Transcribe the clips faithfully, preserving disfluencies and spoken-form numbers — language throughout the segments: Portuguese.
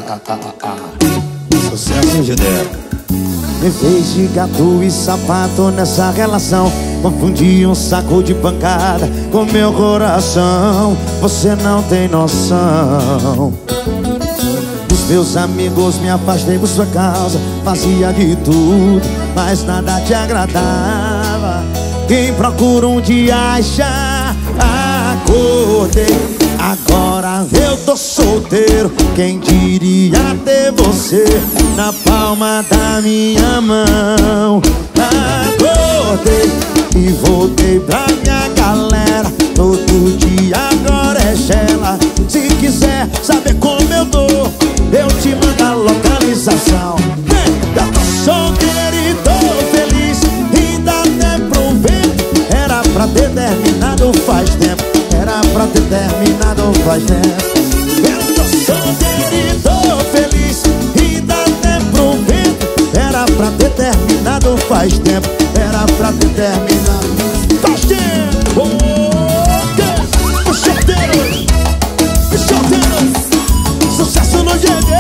ah, ah, ah, ah. Sucesso, Judeu. Me fez de gato e sapato nessa relação. Confundi um saco de pancada com meu coração. Você não tem noção. Dos meus amigos me afastei por sua causa. Fazia de tudo, mas nada te agradava. Quem procura um dia acha. Acordei, agora eu tô solteiro. Quem diria ter você na palma da minha mão. Acordei e voltei pra minha galera. Todo dia agora é Gela. Se quiser saber como eu tô, eu te mando a localização. Eu tô solteiro e tô feliz, e dá até pro ver. Era pra ter terminado faz tempo. Era pra ter terminado faz tempo. Eu tô solteiro e tô feliz, e dá até pro ver. Era pra ter terminado faz tempo. Era pra ter terminado faz tempo. Oh, os solteiros, os solteiros, sucesso no G G.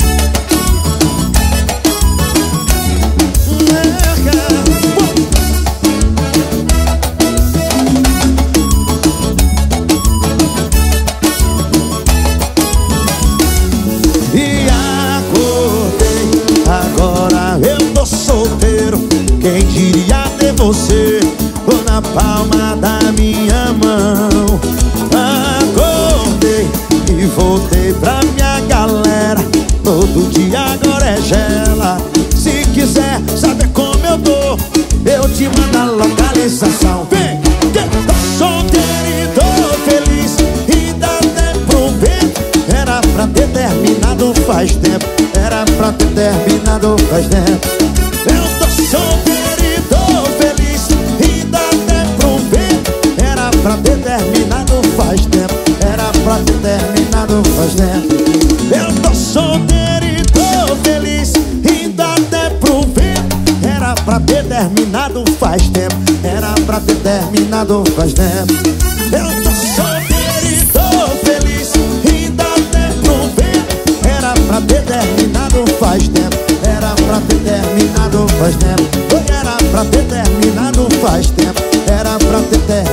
E acordei, agora eu tô solteiro. Quem diria ter você na palma da minha mão. Acordei e voltei pra minha galera. Todo dia agora é Gela. Se quiser saber como eu tô, eu te mando a localização. Vem, que tô solteiro e tô feliz, e dá até pro ver. Era pra ter terminado faz tempo. Era pra ter terminado faz tempo. Eu tô solteiro e tô feliz, e dá até pro ver. Era pra ter terminado faz tempo. Era pra ter terminado faz tempo. Eu tô solteiro e tô feliz, e dá até pro ver. Era pra ter terminado faz tempo. Era pra ter terminado faz tempo. Eu tô solteiro e tô feliz, e dá até pro ver. Era pra ter terminado faz tempo. Era pra ter terminado faz tempo. Era pra ter terminado faz tempo. Era pra ter terminado.